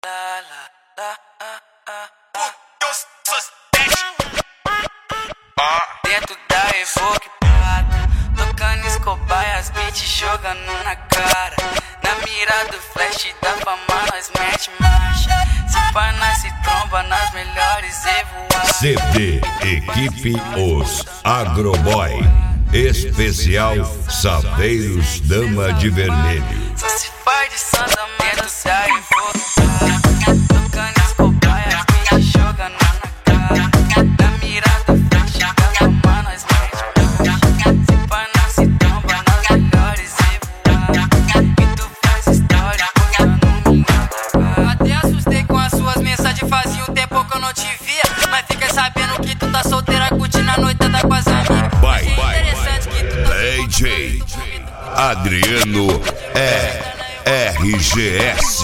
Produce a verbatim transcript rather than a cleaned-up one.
Dentro da Evoque Prata, tocando Escobar, as beats jogando na cara. Na mira do flash da fama nós mete marcha. Se pá nós se tromba nas melhores evoadas. C D Equipe Os Agroboy, especial Saveiros Dama de Vermelho. Só se faz de santa dentro da Evoque Prata, tocando Escobar, as beats jogando na cara. Na mira do flash da fama nós mete marcha. Se pá nós se tromba nas melhores evoadas. E tu faz história botando minha cara. Até assustei com as suas mensagens, fazia um tempo que eu não te via. Mas fica sabendo que tu tá solteira, curtindo a noitada com as amigas. Vai, vai, vai. D J Adriano é R G S.